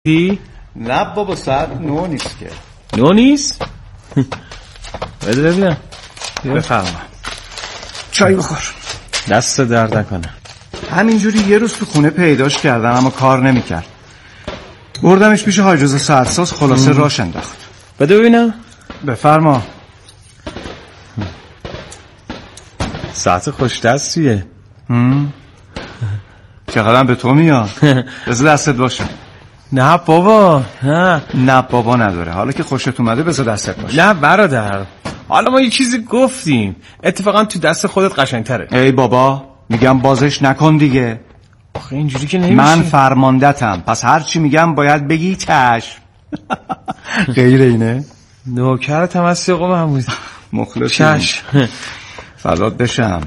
نه بابا ساعت 9 نیست که. 9 نیست؟ بده ببینم. بفرما. چای بخور. دست درد نکنه. همینجوری یه روز تو خونه پیداش کردم اما کار نمیکرد. بردمش پیش حاجز سرساز، خلاصه راش انداخت. بده ببینم. بفرما. ساعت خوش دستیه. چقدرم به تو میاد. بذار دستت باشه. نه بابا، نه بابا نداره. حالا که خوشت اومده بذار دستت باشه. نه برادر، حالا ما یه چیزی گفتیم، اتفاقا تو دست خودت قشنگتره. ای بابا میگم بازش نکن دیگه. آخه اینجوری که نمیشه. من فرماندتم، پس هر چی میگم باید بگی چشم. غیر اینه؟ نوکرتم از سیقو محمود. مخلص. چشم. فدات بشم.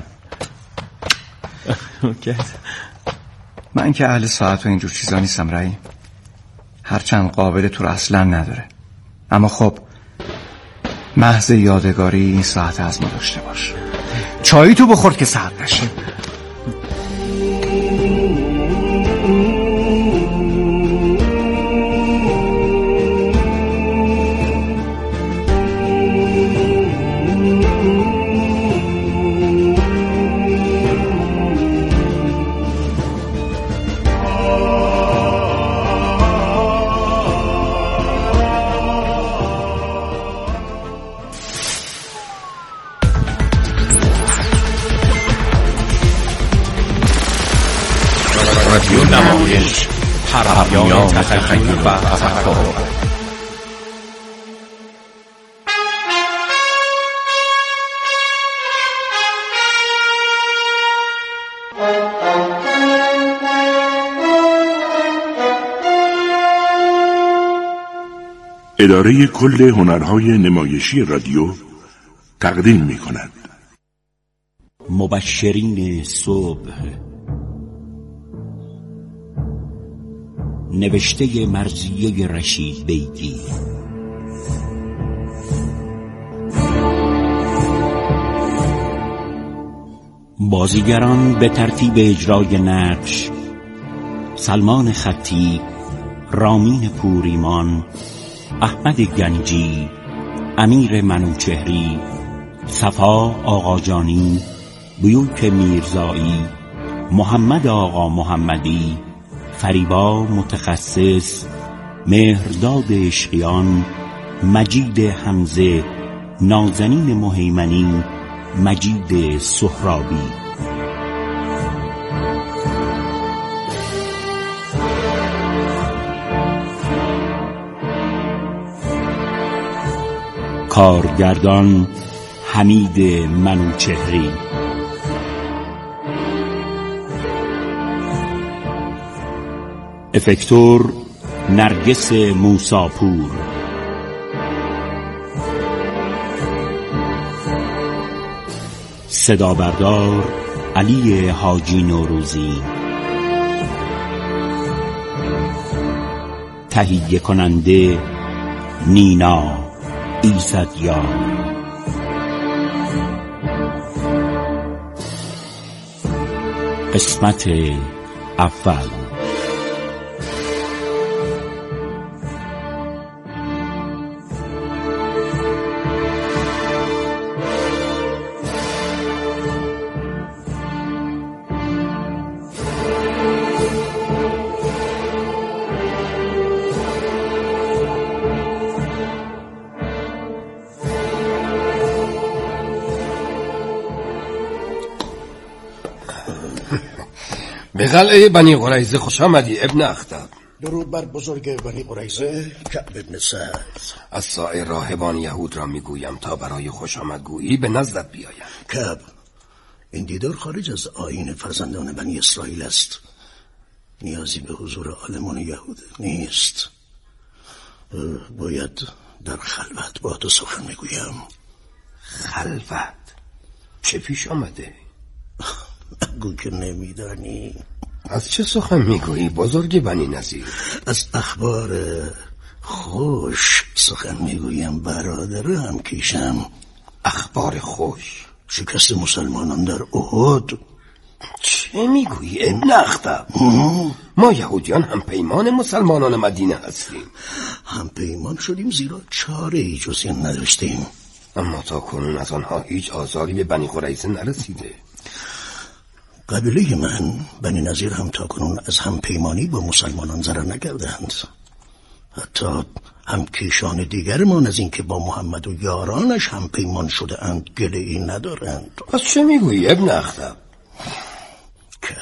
من که اهل ساعت و اینجور چیزا نیستم رایی، هرچند قابل تو رو اصلا نداره، اما خب محض یادگاری این ساعت از ما داشته باش. چایی تو بخور که سرد نشه. رادیو نمایش، حرمیان تخیل و تفکر. اداره کل هنرهای نمایشی رادیو تقدیم می‌کند. مبشرین صبح، نوشته مرضیه رشید بیگی. بازیگران به ترتیب اجرای نقش: سلمان خطی، رامین پوریمان، احمد گنجی، امیر منوچهری، صفا آقاجانی، بیوک میرزایی، محمد آقا محمدی، فریبا متخصص، مهرداد عشقیان، مجید حمزه، نازنین مهیمنی، مجید سهرابی. کارگردان حمید منوچهری. افکتور نرگس موساپور. صدا بردار علی حاجی نوروزی. تهیه کننده نینا ایزدیار. قسمت اول. به قلعه بنی قریظه خوش آمدی ابن اخطب. درود بر بزرگ بنی قریظه کعب ابن سعد. از سایر راهبان یهود را میگویم تا برای خوش آمدگویی به نزدت بیایم. کعب، این دیدار خارج از آیین فرزندان بنی اسرائیل است. نیازی به حضور عالمان یهود نیست. باید در خلوت با تو سخن میگویم. خلوت؟ چه پیش آمده؟ گو که نمیدانی. از چه سخن میگویی بزرگ بنی نظیر؟ از اخبار خوش سخن میگویم برادر هم کیشم. اخبار خوش؟ شکست مسلمانان در احد. چی چه میگویی ابن اخطب؟ ما یهودیان هم پیمان مسلمانان مدینه هستیم. هم پیمان شدیم زیرا چاره ای جز این نداشتیم. اما تا کنون از آنها هیچ آزاری به بنی قریظه نرسیده. قبیله من بنی نظیر هم تا کنون از هم پیمانی با مسلمانان ضرر نکردند. حتی هم کیشان دیگرمان از این که با محمد و یارانش هم پیمان شده اند گله ای ندارند. پس چه میگویی ابن اخطب؟ که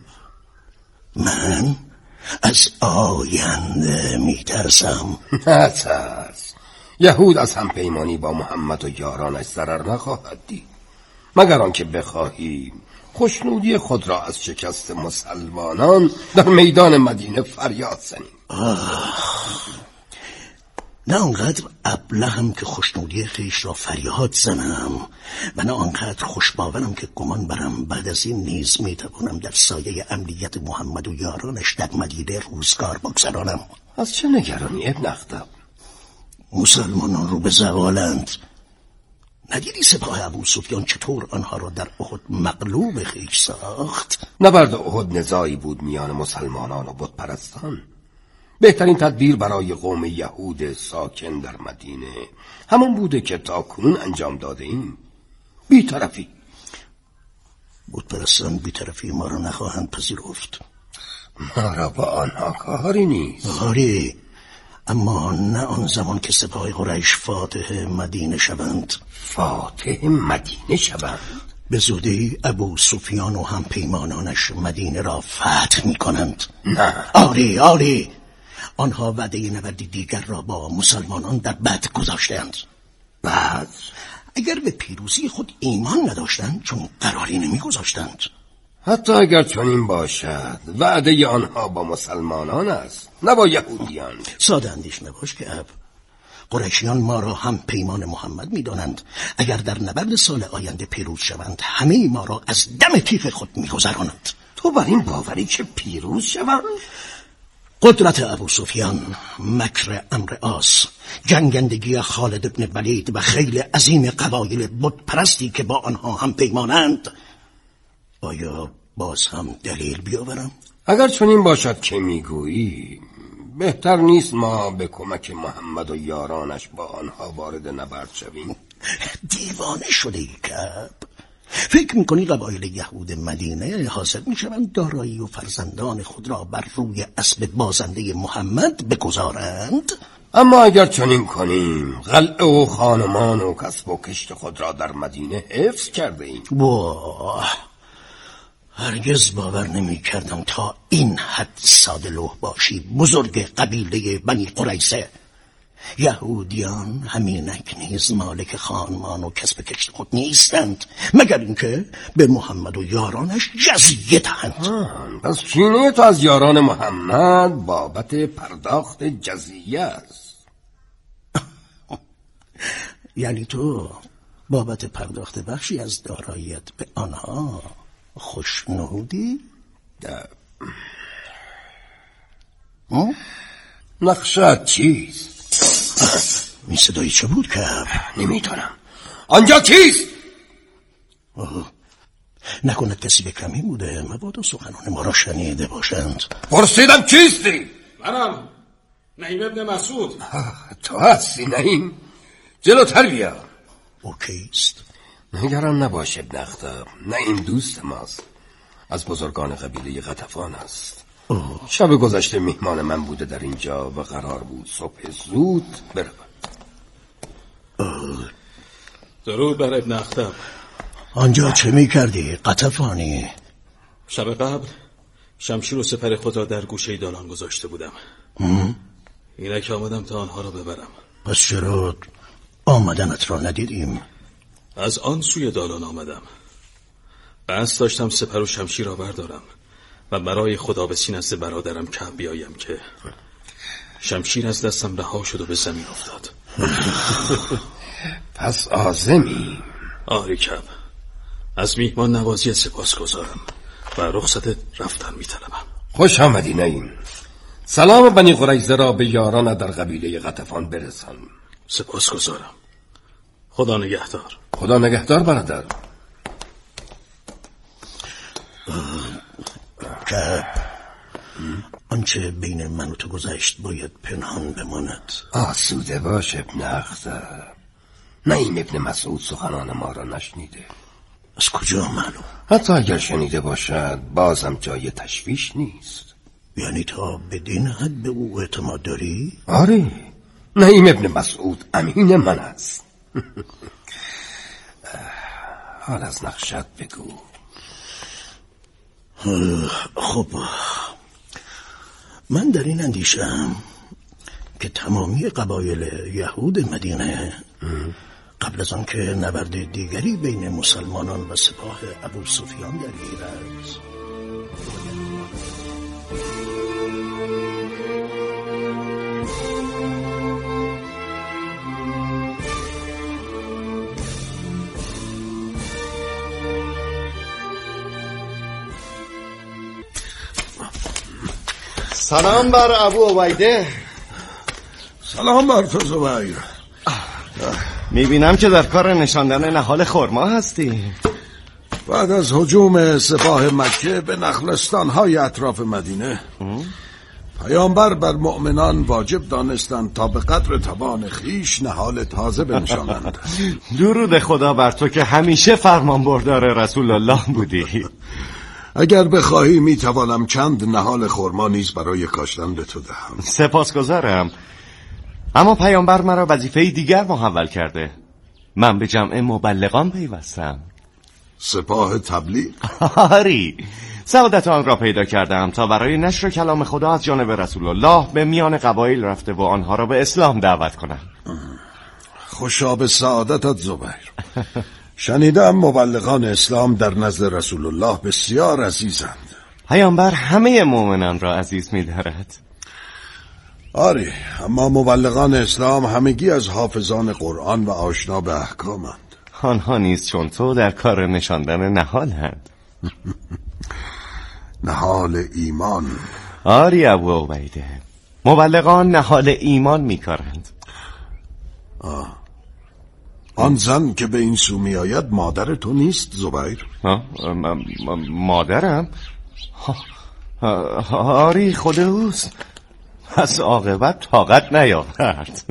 من از آینده میترسم. نترس، یهود از هم پیمانی با محمد و یارانش ضرر نخواهد دید، مگر آنکه بخواهی خوشنودی خود را از شکست مسلمانان در میدان مدینه فریاد زنیم. نه آنقدر ابلهم که خوشنودی خویش را فریاد زنم و نه آنقدر خوشباورم که گمان برم بعد از این نیز میتوانم در سایه امنیت محمد و یارانش در مدینه روزگار بگذرانم. از چه نگرانی ابن اخطب؟ مسلمانان رو به زوالند. ندیدی سپاه ابوسفیان چطور آنها را در احد مغلوب خویش ساخت؟ نبرد احد نزاعی بود میان مسلمانان و بت پرستان. بهترین تدبیر برای قوم یهود ساکن در مدینه همون بوده که تا کنون انجام داده ایم. بی‌طرفی. بت پرستان بی‌طرفی ما را نخواهند پذیرفت. ما را با آنها کاری نیست. آری، اما نه آن زمان که سپاه قریش فاتح مدینه شوند. فاتح مدینه شوند؟ به زودی ابوسفیان و هم پیمانانش مدینه را فتح می کنند. نه. آری آنها وعده نبردی دیگر را با مسلمانان در بدر گذاشتند. بعد اگر به پیروزی خود ایمان نداشتند چون قراری نمی گذاشتند. حتی اگر چنین باشد وعده آنها با مسلمانان است نه با یهودیان. ساده اندیش نباش که قریشیان ما را هم پیمان محمد می دانند. اگر در نبرد سال آینده پیروز شوند همه ما را از دم تیغ خود می گذرانند. تو بر این باوری که پیروز شوند؟ قدرت ابوسفیان، مکر عمرو عاص، جنگندگی خالد ابن ولید و خیل عظیم قبایل بت پرستی که با آنها هم پیمانند. آیا باز هم دلیل بیاورم؟ اگر چنین باشد که میگویی بهتر نیست ما به کمک محمد و یارانش با آنها وارد نبرد شویم. دیوانه شده ای کب؟ فکر میکنی قبایل یهود مدینه حاضر میشوند دارایی و فرزندان خود را بر روی اسب بازنده محمد بگذارند؟ اما اگر چنین کنیم قلعه و خانمان و کسب و کشت خود را در مدینه حفظ کرده ایم. واه، هرگز باور نمی کردم تا این حد ساده لوح باشی بزرگ قبیله بنی قریظه. یهودیان همینک نیز مالک خانمان و کسب کشت خود نیستند مگر اینکه به محمد و یارانش جزیه دهند. پس کینه تو از یاران محمد بابت پرداخت جزیه است. یعنی تو بابت پرداخت بخشی از داراییت به آنها خوشنودی؟ نقشت چیست؟ این صدایی چه بود که؟ نمیتونم. آنجا کیست؟ نکند کسی به کمی بوده مبادا سخنان ما را شنیده باشند. پرسیدم کیستی؟ منم نعیم ابن مسعود. تو هستی نعیم؟ جلوتر بیا. او کیست؟ نگران نباش ابن اخطب، نعیم دوست ماست، از بزرگان قبیله غطفان است. شب گذشته میهمان من بوده در اینجا و قرار بود صبح زود برود. درود بر ابن اخطب. آنجا چه میکردی غطفانی؟ شب قبل شمشیر و سپر خود را در گوشه دالان گذاشته بودم. اینک آمدم تا آنها را ببرم. پس چرا آمدنت را ندیدیم؟ از آن سوی دالان آمدم. قصد داشتم سپر و شمشیر را بردارم و برای خدا به نزد برادرم کعب بیایم که شمشیر از دستم رها شد و به زمین افتاد. پس عازمی؟ آری کعب، از میهمان نوازی سپاس گذارم و رخصت رفتن میطلبم. خوش آمدی نعیم. سلام بنی قریظه را به یاران در قبیله غطفان برسان. سپاس گذارم. خدا نگهدار. خدا نگهدار برادر. که آنچه بین من و تو گذشت باید پنهان بماند. آسوده باش ابن اخضر. نعیم ابن مسعود سخنان ما را نشنیده. از کجا معلوم؟ حتی اگر شنیده باشد بازم جای تشویش نیست. یعنی تا بدین حد به او اعتماد داری؟ آره، نعیم ابن مسعود امین من است. حال از نقشت بگو. خب من در این اندیشم که تمامی قبایل یهود مدینه قبل از آن که نبرد دیگری بین مسلمانان و سپاه ابو سفیان در گیرد، سلام بر ابو عبیده. سلام بر تو زبیر. میبینم که در کار نشاندن نهال خرما هستی. بعد از هجوم سپاه مکه به نخلستان‌های اطراف مدینه، پیامبر بر مؤمنان واجب دانستند تا به قدر توان خیش نهال تازه بنشانند. درود خدا بر تو که همیشه فرمان بردار رسول الله بودی. اگر بخواهی میتوانم چند نهال خرما نیز برای کاشتن به تو دهم. سپاسگزارم، اما پیامبر مرا وظیفه دیگر محول کرده. من به جمع مبلغان پیوستم. سپاه تبلیغ؟ آری، سعادت آن را پیدا کردم تا برای نشر کلام خدا از جانب رسول الله به میان قبایل رفته و آنها را به اسلام دعوت کنم. خوشا به سعادتت زبیر. شنیدم مبلغان اسلام در نزد رسول الله بسیار عزیزند. پیامبر همه مؤمنان را عزیز می‌دارد. آری، اما مبلغان اسلام همگی از حافظان قرآن و آشنا به احکامند. آنها نیز چون تو در کار نشاندن نهالند. نهال ایمان؟ آری ابو عبیده، مبلغان نهال ایمان می‌کارند. آن زن که به این سو می آید مادر تو نیست زبیر؟ مادرم؟ آری خود اوست. پس عاقبت طاقت نیاورد.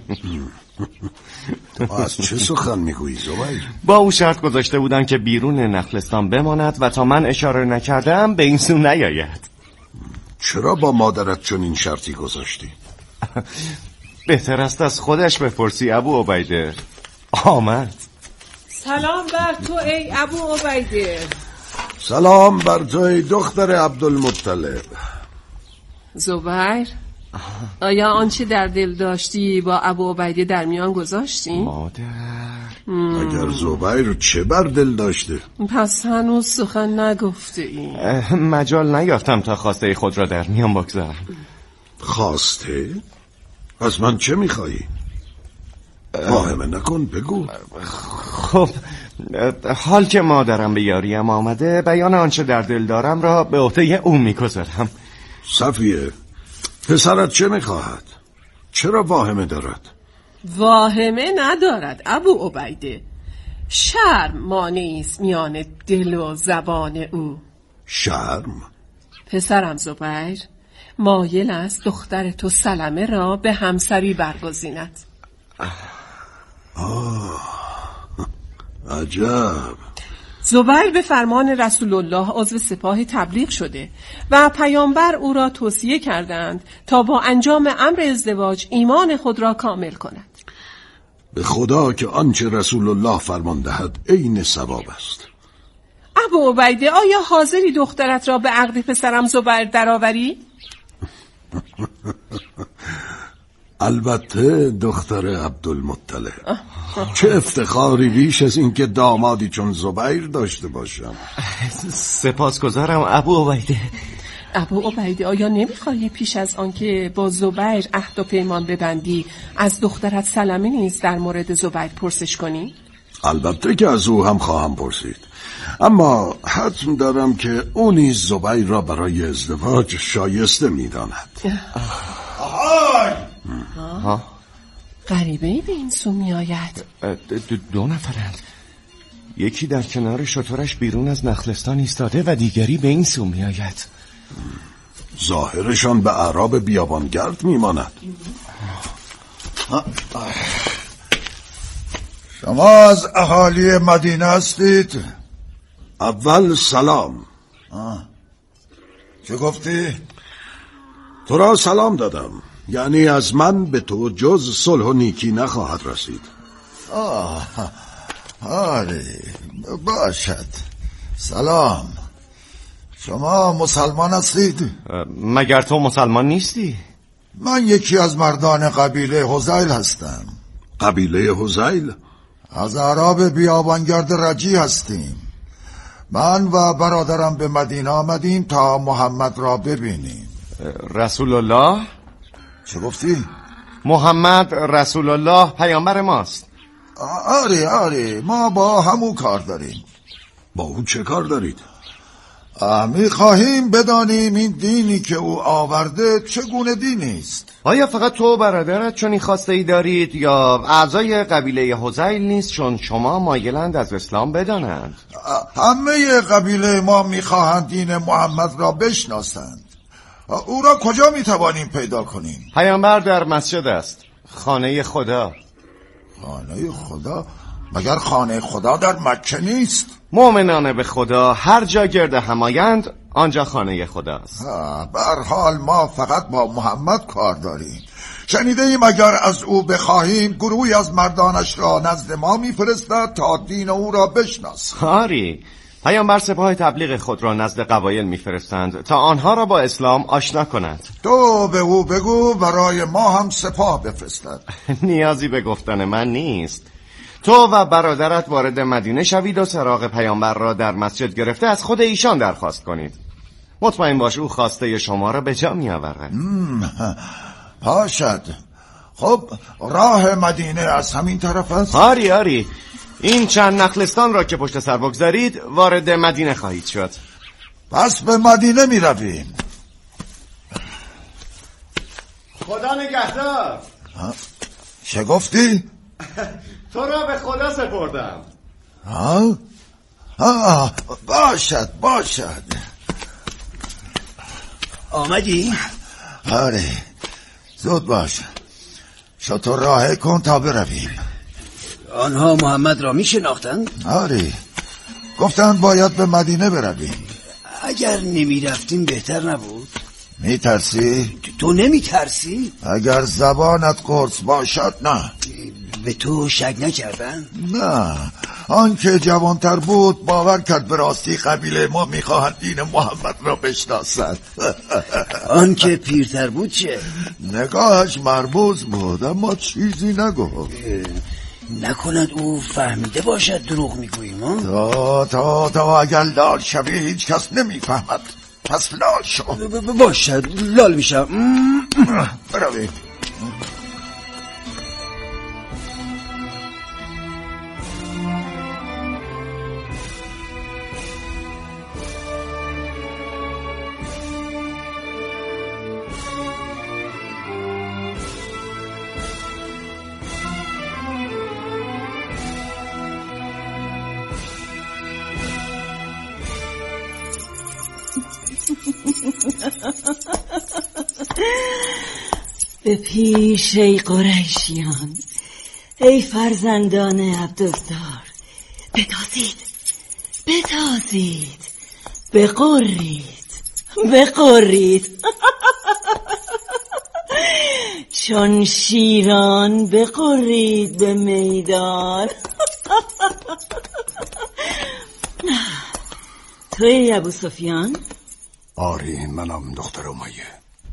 تو از چه سخن میگویی زبیر؟ با او شرط گذاشته بودن که بیرون نخلستان بماند و تا من اشاره نکردم به این سو نیاید. چرا با مادرت چنین شرطی گذاشتی؟ بهتر است از خودش بپرسی ابو عبیده. آمد. سلام بر تو ای ابو عبیده. سلام بر تو ای دختر عبدالمطلب. زبیر، آیا آنچه در دل داشتی با ابو عبیده در میان گذاشتی؟ مادر. اگر زبیر چه بر دل داشته؟ پس هنوز سخن نگفته ای. مجال نیافتم تا خواسته خود را در میان بگذارم. خواسته؟ از من چه میخوایی؟ واهمه نکن، بگو. خب حال که مادرم به یاریم آمده، بیان آنچه در دل دارم را به عهده او میگذارم. صفیه، پسرت چه میخواهد؟ چرا واهمه دارد؟ واهمه ندارد ابو عبیده. شرم مانعی است میان دل و زبان او. شرم؟ پسرم زبیر مایل است دختر تو سلمه را به همسری برگزیند. عجب. زبیر به فرمان رسول الله عضو سپاه تبلیغ شده و پیامبر او را توصیه کردند تا با انجام امر ازدواج ایمان خود را کامل کند. به خدا که آنچه رسول الله فرمان دهد عین ثواب است. ابو عبیده، آیا حاضری دخترت را به عقد پسرم زبیر درآوری؟ البته دختر عبدالمطلب. چه افتخاری بیش از این که دامادی چون زبیر داشته باشم. سپاسگزارم ابو عبیده. ابو عبیده، آیا نمیخواهی پیش از آنکه با زبیر عهد و پیمان ببندی از دخترت سلمه نیز در مورد زبیر پرسش کنی؟ البته که از او هم خواهم پرسید، اما حتم دارم که او نیز زبیر را برای ازدواج شایسته میداند. غریبه ای به این سو می آید. دو نفرند. یکی در کنار شترش بیرون از نخلستان ایستاده و دیگری به این سو می آید. ظاهرشان به اعراب بیابانگرد می ماند. شما از اهالی مدینه هستید؟ اول سلام. چه گفتی؟ تو را سلام دادم، یعنی از من به تو جز صلح و نیکی نخواهد رسید. آره باشد. سلام. شما مسلمان هستید؟ مگر تو مسلمان نیستی؟ من یکی از مردان قبیله حذیل هستم. قبیله حذیل؟ از اعراب بیابانگرد رجی هستیم. من و برادرم به مدینه آمدیم تا محمد را ببینیم. رسول الله؟ چه گفتی؟ محمد رسول الله پیامبر ماست. آره ما با همون کار داریم. با او چه کار دارید؟ می‌خواهیم بدانیم این دینی که او آورده چگونه دینی است. آیا فقط تو و برادرت چنین خواسته‌ای دارید یا اعضای قبیله حذیل نیز چون شما مایلند از اسلام بدانند؟ همه قبیله ما می‌خواهند دین محمد را بشناسند. او را کجا می‌توانیم پیدا کنیم؟ پیامبر در مسجد است، خانه خدا. خانه خدا؟ مگر خانه خدا در مکه نیست؟ مؤمنان به خدا هر جا گرد همایند آنجا خانه خداست. به هر حال ما فقط با محمد کار داریم. شنیده ایم اگر از او بخواهیم گروهی از مردانش را نزد ما میفرستد تا دین او را بشناسد. آری، پیامبر سپاه تبلیغ خود را نزد قبایل میفرستند تا آنها را با اسلام آشنا کنند. تو به او بگو برای ما هم سپاه بفرستد. نیازی به گفتن من نیست. تو و برادرت وارد مدینه شوید و سراغ پیامبر را در مسجد گرفته از خود ایشان درخواست کنید. مطمئن باش او خواسته شما را به جا می آورد. باشد. خب راه مدینه از همین طرف است؟ آری این چند نخلستان را که پشت سر بگذارید وارد مدینه خواهید شد. پس به مدینه می رویم. خدا نگهدار. چه گفتی؟ تو را به خدا سپردم. باشد. آمدی؟ آره زود باش. شطور راه کن تا برویم. آنها محمد را می شناختند؟ آره گفتند باید به مدینه برویم. اگر نمی رفتیم بهتر نبود؟ می ترسی؟ تو نمی ترسی؟ اگر زبانت قرص باشد نه. به تو شک نکردن؟ نه آنکه جوانتر بود باور کرد به راستی قبیله ما میخواهد دین محمد را بشناسد. آنکه پیرتر بود چه؟ نگاهش مرموز بود اما چیزی نگفت. نکند او فهمیده باشد دروغ میگوییم؟ تا اگر لال شوی هیچ کس نمیفهمد. پس لال شو. باشد لال میشم. برویم. به پیش ای قریشیان، ای فرزندان عبدالدار، بتازید، بقرید چون شیران بقرید به میدان. توی ابو سفیان؟ آری منم دختر امیه.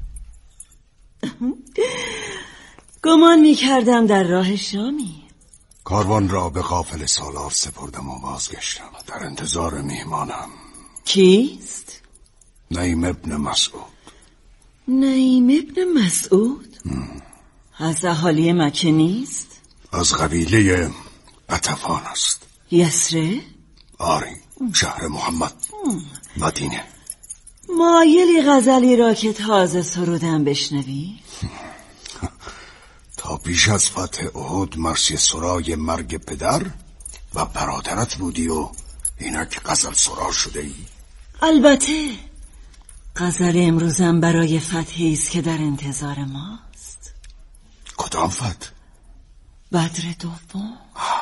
گمان می‌کردم در راه شامی. کاروان را به قافله سالار سپردم و بازگشتم. در انتظار میهمانم. کیست؟ نعیم ابن مسعود. نعیم ابن مسعود؟ از اهالی مکه نیست؟ از قبیله عطفان است. یسرب؟ آری شهر محمد. مدینه. مایلی غزلی را که تازه سرودم بشنوی؟ تا پیش از فتح احد مرثیه سرای مرگ پدر و برادرت بودی و اینک غزل سرا شده ای؟ البته غزل امروزم برای فتحی است که در انتظار ماست. کدام فتح؟ بدر دوم.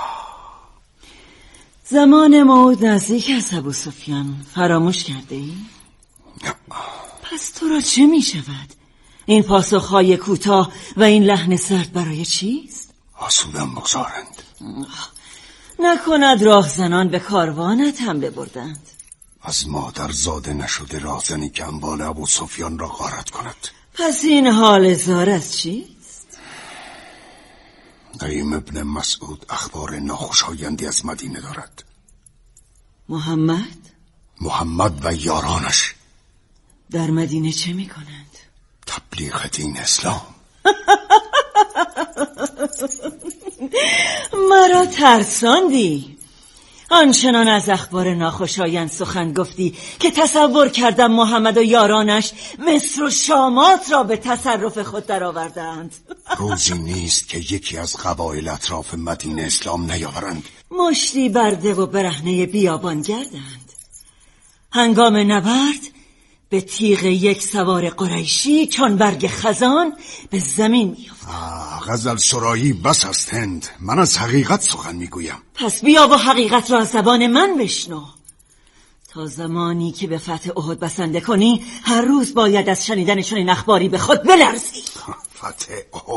زمان موعود نزدیک است ابو سفیان، فراموش کرده ای؟ پس تو را چه می شود؟ این پاسخهای کوتاه و این لحن سرد برای چیست؟ آسودم بگذارند. نکند راهزنان به کاروانت هم ببردند. از مادر زاده نشده راهزنی که انبال ابو سفیان را غارت کند. پس این حال زار از چیست؟ قیم ابن مسعود اخبار ناخوشایندی از مدینه دارد. محمد و یارانش در مدینه چه می کنند؟ تبلیغ دین اسلام. مرا ترساندی. آنچنان از اخبار ناخوشایند سخن گفتی که تصور کردم محمد و یارانش مصر و شامات را به تصرف خود درآوردند. روزی نیست که یکی از قبایل اطراف مدینه اسلام نیاورند. مشتی برده و برهنه بیابان گردند. هنگام نبرد به تیغ یک سوار قریشی چون برگ خزان به زمین می‌افتد. غزل سرایی بس است هند. من از حقیقت سخن میگویم. پس بیا و حقیقت را از زبان من بشنو. تا زمانی که به فتح احد بسنده کنی هر روز باید از شنیدن چنین اخباری به خود بلرزی. فتح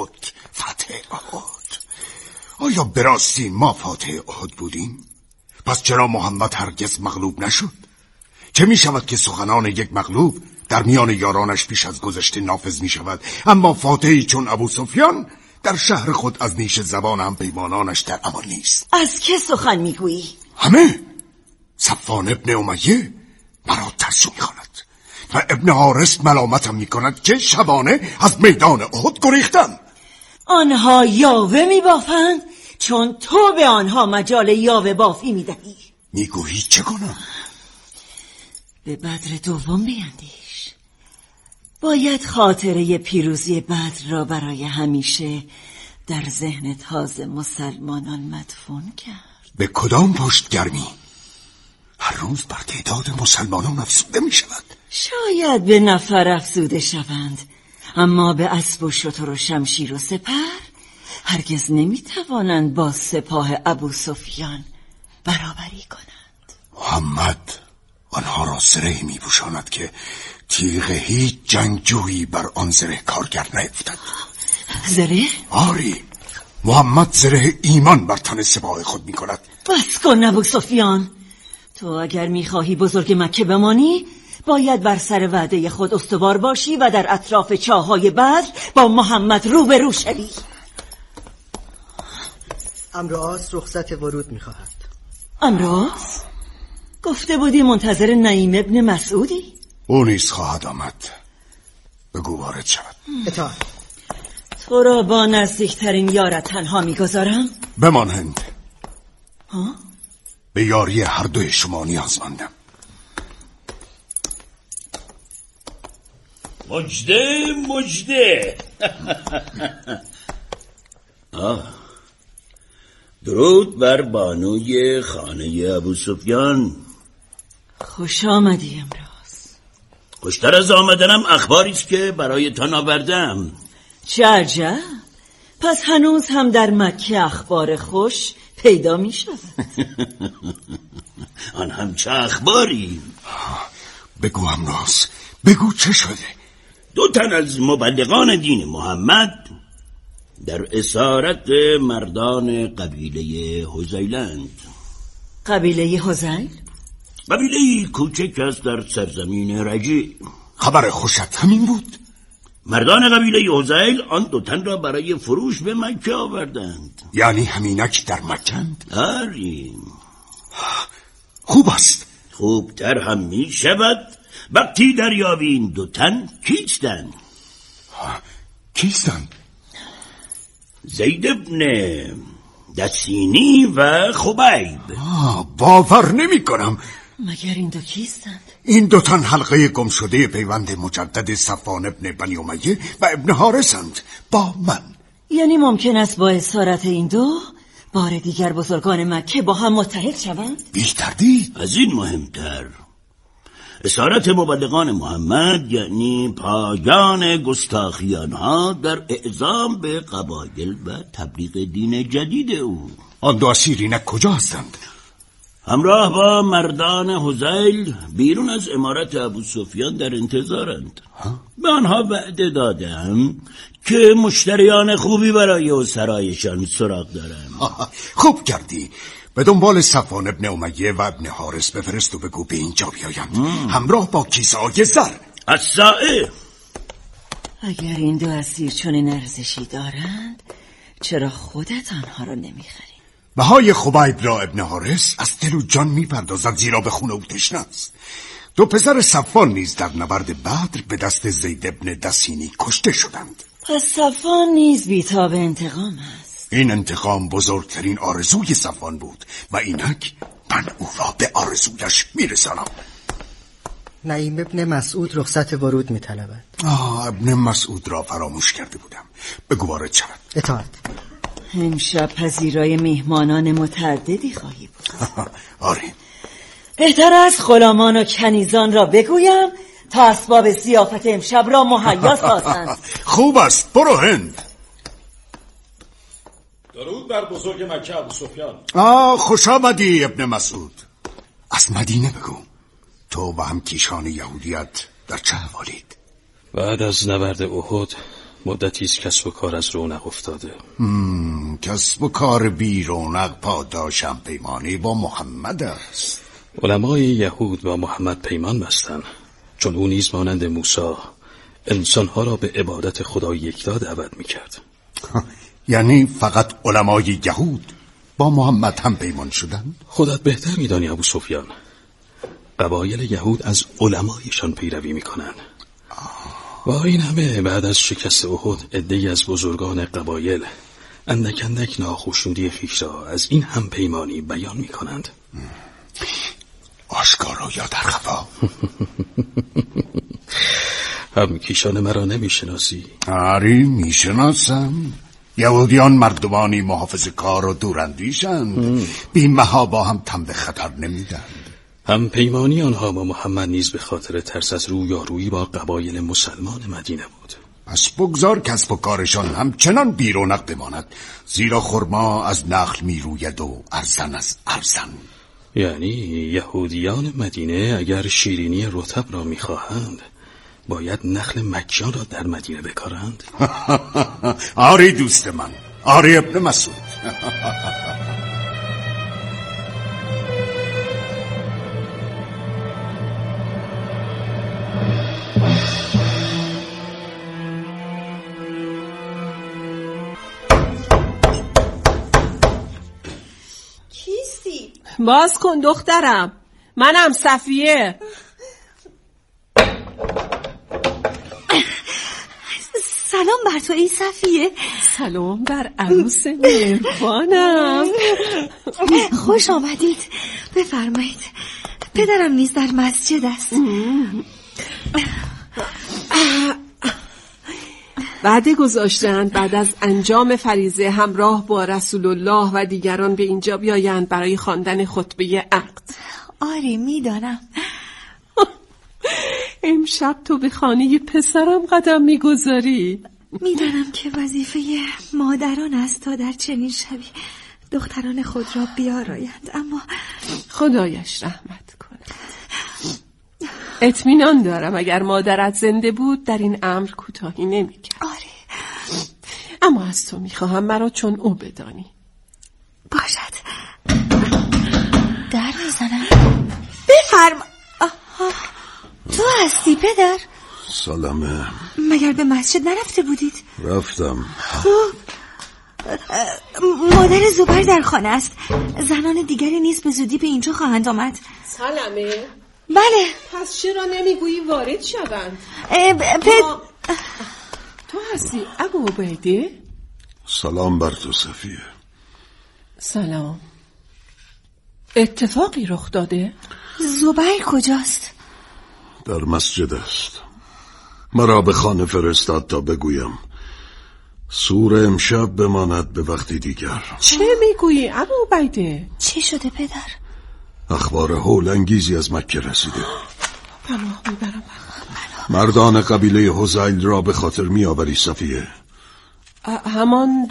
احد. آیا براستی ما فاتح احد بودیم؟ پس چرا محمد هرگز مغلوب نشد؟ چه می شود که سخنان یک مغلوب در میان یارانش پیش از گذشته نافذ می شود، اما فاتحی چون ابو سفیان در شهر خود از نیش زبان هم پیمانانش در امان نیست؟ از که سخن می گویی؟ همه. صفوان ابن امیه مرا ترسو می کند و ابن حارث ملامتم می کند که شبانه از میدان احد گریختم. آنها یاوه می بافند چون تو به آنها مجال یاوه بافی می دهی. می گویی چه کنم؟ به بدر دوم بیندیش. باید خاطره پیروزی بدر را برای همیشه در ذهن تازه مسلمانان مدفون کرد. به کدام پشتگرمی؟ هر روز بر تعداد مسلمانان افزوده می شود. شاید به نفر افزوده شوند، اما به اسب و شتر و شمشیر و سپر هرگز نمی توانند با سپاه ابو سفیان برابری کنند. محمد آنها را زره می پوشاند که تیغ هیچ جنگجویی بر آن زره کارگر نیفتد. زره؟ آری، محمد زره ایمان بر تن سپاه خود می کند. بس کن ابو سفیان. تو اگر می خواهی بزرگ مکه بمانی باید بر سر وعده خود استوار باشی و در اطراف چاهای بدر با محمد روبرو شوی. امراض رخصت ورود می خواهد. امراض؟ گفته بودی منتظر نعیم ابن مسعودی؟ او نیز خواهد آمد. بگو وارد شود. اطاعت. تو را با نزدیکترین یارت تنها میگذارم؟ بمان هند. ها؟ به یاری هر دوی شما نیازمندم. مجده درود بر بانوی خانه ابو سفیان. خوش آمدی امروز. خوشتر از آمدنم اخباری است که برای تان آوردم. چه عجب، پس هنوز هم در مکه اخبار خوش پیدا می شود. آن هم چه اخباری؟ بگو امراض، بگو چه شده؟ 2 تن از مبلغان دین محمد در اسارت مردان قبیله هذیلند. قبیله هذیل؟ قبیله کوچک است در سرزمین رجیع. خبر خوشت همین بود؟ مردان قبیله هذیل آن 2 تن را برای فروش به مکه آوردند. یعنی همینک در مکند؟ آری. خوب است. خوبتر هم می شود وقتی دریابی این 2 تن کیستند. کیستند؟ زید ابن دسینی و خبیب. باور نمی کنم. مگر این 2 کیستند؟ این 2 تن حلقه گم شده پیوند مجدد صفوان ابن بنی امیه و ابن حارثند با من. یعنی ممکن است با اسارت این 2 بار دیگر بزرگان مکه با هم متحد شوند؟ بی تردید. از این مهمتر اسارت مبلغان محمد یعنی پایان گستاخیان ها در اعزام به قبایل و تبلیغ دین جدید او. آن دو اسیر اینک کجا هستند؟ همراه با مردان هذیل بیرون از امارت ابوسفیان در انتظارند. به آنها وعده دادم که مشتریان خوبی برای اسرایشان سراغ دارم. خوب کردی. به دنبال صفوان ابن امیه و ابن حارس بفرست و بگو به اینجا بیایند همراه با کیسه های زر. السائه. اگر این دو اسیر چنین ارزشی دارند چرا خودت آنها را نمیخری؟ بهای خبیب را ابن حارس از دل و جان میپردازد زیرا به خون او تشنه است. دو پسر صفوان نیز در نبرد بدر به دست زید ابن دسینی کشته شدند. پس صفوان نیز بی‌تاب انتقام است. این انتقام بزرگترین آرزوی صفوان بود و اینک من او را به آرزویش میرسانم. نعیم ابن مسعود رخصت ورود میطلبد. ابن مسعود را فراموش کرده بودم. بگو وارد شود. اطاعت. امشب پذیرای میهمانان متعددی خواهی بود. آره. بهتر است غلامان و کنیزان را بگویم تا اسباب ضیافت امشب را مهیا سازند. خوب است، برو هند. درود بر بزرگ مکه ابوسفیان. خوش آمدی ابن مسعود. از مدینه بگو تو و هم کیشان یهودیت در چه حوالید؟ بعد از نبرد احد مدتی است کسب و کار از رونق افتاده. کسب و کار بی رونق پاداشم پیمانی با محمد است. علمای یهود با محمد پیمان بستند چون او نیز مانند موسی انسانها را به عبادت خدای یکتا دعوت میکرد. یعنی فقط علمای یهود با محمد هم پیمان شدند؟ خودت بهتر میدانی ابوسفیان. قبایل یهود از علمایشان پیروی میکنند. با این همه بعد از شکست احد عده‌ای از بزرگان قبایل اندک اندک ناخوشنودی خویش را از این هم پیمانی بیان میکنند. آشکارا یا در خفا؟ هم کیشان مرا نمیشناسی؟ آری میشناسم. یهودیان مردمانی محافظ کار و دوراندیشند. بیمها با هم تن به خطر نمیدند. هم پیمانی آنها با محمد نیز به خاطر ترس از رویارویی با قبایل مسلمان مدینه بود. پس بگذار کسب و کارشان همچنان بی رونق بماند، زیرا خرما از نخل می روید و ارزن از ارزن. یعنی یهودیان مدینه اگر شیرینی رطب را می خواهند باید نخل مکیان را در مدینه بکارند؟ آری دوست من، آری ابن مسعود. کیستی؟ باز کن دخترم. منم صفیه. سلام بر تو ای صفیه. سلام بر عروس مهربانم. خوش آمدید. بفرمایید. پدرم نیز در مسجد است. وعده گذاشتند بعد از انجام فریضه همراه با رسول الله و دیگران به اینجا بیایند برای خواندن خطبه عقد. آره میدانم. امشب تو به خانه پسرم قدم میگذاری. میدانم که وظیفه مادران است تا در چنین شبی دختران خود را بیارایند، اما خدایش رحمت کنه. اطمینان دارم اگر مادرت زنده بود در این امر کوتاهی نمی‌کرد. آره. اما از تو میخواهم مرا چون او بدانی. باشد. در میزنم. بفرما. تو هستی پدر؟ سلامه. مگر به مسجد نرفته بودید؟ رفتم. خوب. مادر زبیر در خانه است. زنان دیگری نیز به زودی به اینجا خواهند آمد. سلامه. بله. پس چرا نمیگویی وارد شوند؟ تو هستی ابو عبیده؟ سلام بر تو صفیه. سلام. اتفاقی رخ داده؟ زبیر کجاست؟ در مسجد است. مرا به خانه فرستاد تا بگویم سور امشب بماند به وقتی دیگر. چه میگویی ابو عبیده؟ چی شده پدر؟ اخبار هول انگیزی از مکه رسیده. پناه میبرم. مردان قبیله هزیل را به خاطر میآوری صفیه؟ همان